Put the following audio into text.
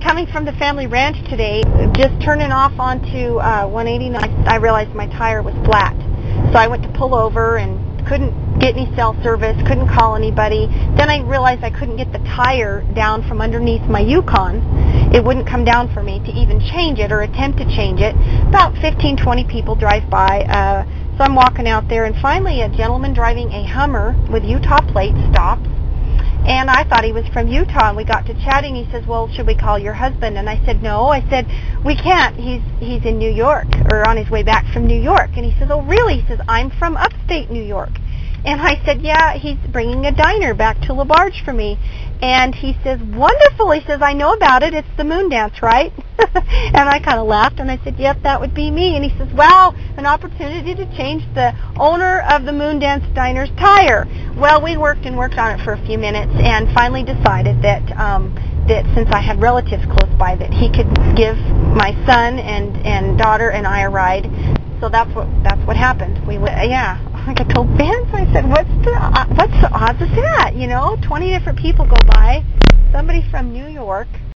coming from the family ranch today, just turning off onto 189, I realized my tire was flat. So I went to pull over and couldn't get any cell service, couldn't call anybody. Then I realized I couldn't get the tire down from underneath my Yukon. It wouldn't come down for me to even change it or attempt to change it. About 15, 20 people drive by. So I'm walking out there, and finally a gentleman driving a Hummer with Utah plates stops. And I thought he was from Utah, and we got to chatting. He says, well, should we call your husband? And I said, no. I said, we can't. He's in New York, or on his way back from New York. And he says, oh, really? He says, I'm from upstate New York. And I said, yeah, he's bringing a diner back to LaBarge for me. And he says, wonderful. He says, I know about it. It's the Moon Dance, right? And I kind of laughed, and I said, yep, that would be me. And he says, wow, an opportunity to change the owner of the Moon Dance Diner's tire. Well, we worked on it for a few minutes and finally decided that that since I had relatives close by, that he could give my son and daughter and I a ride. So that's what happened. We went, yeah. Like I told Vince, I said, what's the odds of that? 20 different people go by, somebody from New York,